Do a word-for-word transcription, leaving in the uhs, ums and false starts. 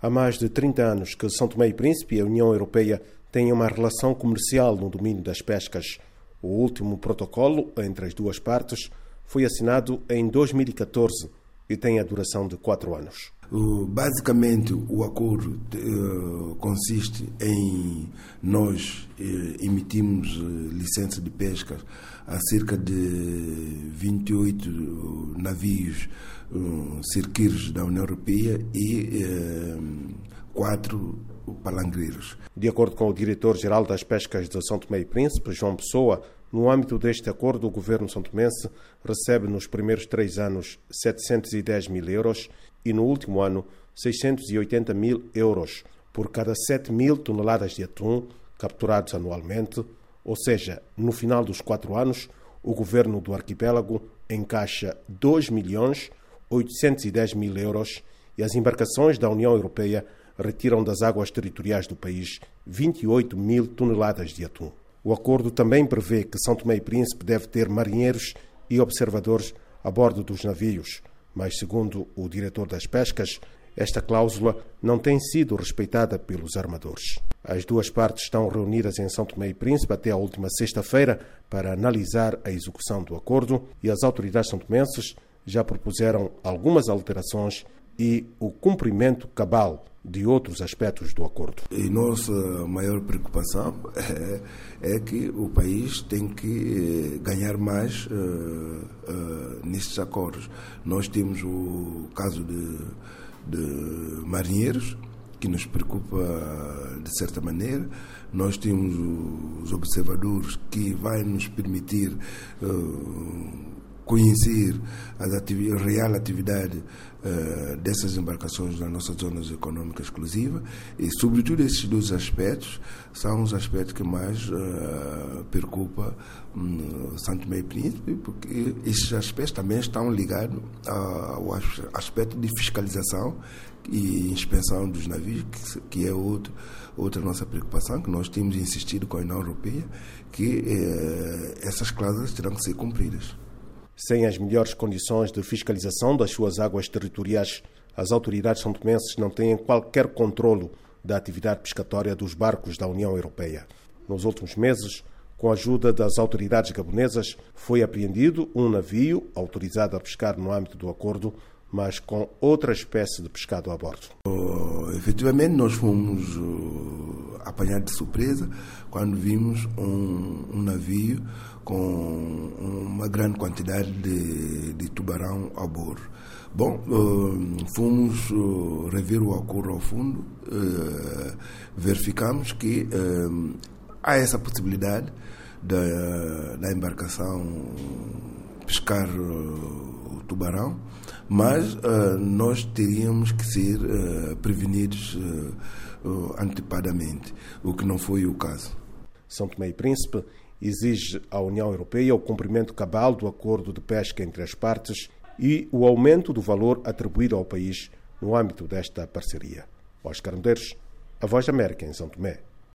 Há mais de trinta anos que São Tomé e Príncipe e a União Europeia têm uma relação comercial no domínio das pescas. O último protocolo entre as duas partes foi assinado em dois mil e catorze e tem a duração de quatro anos. Basicamente, o acordo uh, consiste em nós uh, emitimos uh, licença de pesca a cerca de vinte e oito uh, navios uh, cerqueiros da União Europeia e uh, quatro palangreiros. De acordo com o diretor-geral das pescas de São Tomé e Príncipe, João Pessoa, no âmbito deste acordo, o governo são-tomense recebe nos primeiros três anos setecentos e dez mil euros e no último ano seiscentos e oitenta mil euros por cada sete mil toneladas de atum capturados anualmente, ou seja, no final dos quatro anos, o governo do arquipélago encaixa dois milhões oitocentos e dez mil euros e as embarcações da União Europeia retiram das águas territoriais do país vinte e oito mil toneladas de atum. O acordo também prevê que São Tomé e Príncipe deve ter marinheiros e observadores a bordo dos navios, mas, segundo o diretor das pescas, esta cláusula não tem sido respeitada pelos armadores. As duas partes estão reunidas em São Tomé e Príncipe até a última sexta-feira para analisar a execução do acordo e as autoridades são-tomenses já propuseram algumas alterações e o cumprimento cabal de outros aspectos do acordo. E nossa maior preocupação é, é que o país tem que ganhar mais uh, uh, nestes acordos. Nós temos o caso de, de marinheiros, que nos preocupa de certa maneira. Nós temos os observadores, que vai nos permitir uh, conhecer a atividade, a real atividade uh, dessas embarcações nas nossas zonas econômicas exclusivas e, sobretudo, esses dois aspectos são os aspectos que mais uh, preocupam um, São Tomé e Príncipe, porque esses aspectos também estão ligados ao aspecto de fiscalização e inspeção dos navios, que, que é outro, outra nossa preocupação, que nós temos insistido com a União Europeia, que uh, essas cláusulas terão que ser cumpridas. Sem as melhores condições de fiscalização das suas águas territoriais, as autoridades são-tomenses não têm qualquer controlo da atividade pescatória dos barcos da União Europeia. Nos últimos meses, com a ajuda das autoridades gabonesas, foi apreendido um navio autorizado a pescar no âmbito do acordo, mas com outra espécie de pescado a bordo. Uh, efetivamente, nós fomos uh, apanhados de surpresa quando vimos um, um navio com uma grande quantidade de, de tubarão a bordo. Bom, uh, fomos uh, rever o acordo ao fundo, uh, verificamos que uh, há essa possibilidade da, da embarcação pescar uh, o tubarão, mas uh, nós teríamos que ser uh, prevenidos uh, uh, antecipadamente, o que não foi o caso. São Tomé e Príncipe exige à União Europeia o cumprimento cabal do acordo de pesca entre as partes e o aumento do valor atribuído ao país no âmbito desta parceria. Oscar Medeiros, A Voz da América, em São Tomé.